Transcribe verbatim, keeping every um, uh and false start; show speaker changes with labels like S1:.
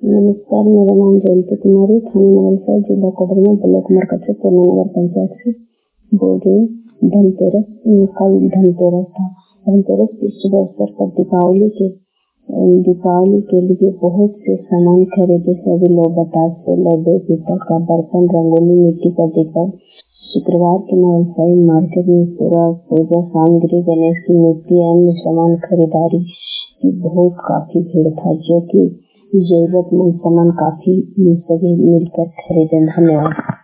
S1: नमस्कार, मेरा नाम जयंती कुमारी, थाना नवलसर, जिला कोडरमा, ब्लॉक मरकज, पूर्ण नगर पंचायत से बोल रही हूँ। धनतेरस कल धनतेरस था। धनतेरस के शुभ अवसर पर दीपावली के दीपावली के लिए बहुत से सामान खरीदे। सभी लोग बतास से लड्डू, पीतल का बर्तन, रंगोली, मिट्टी का दीपक। शुक्रवार के नवलसर मार्केट में पूरा पूजा सामग्री, गणेश की मूर्ति, अन्य सामान खरीदारी की बहुत काफी भीड़ था, जो कि जरूरतमंद सामान काफी सभी मिलकर खरीदे। धन्यवाद।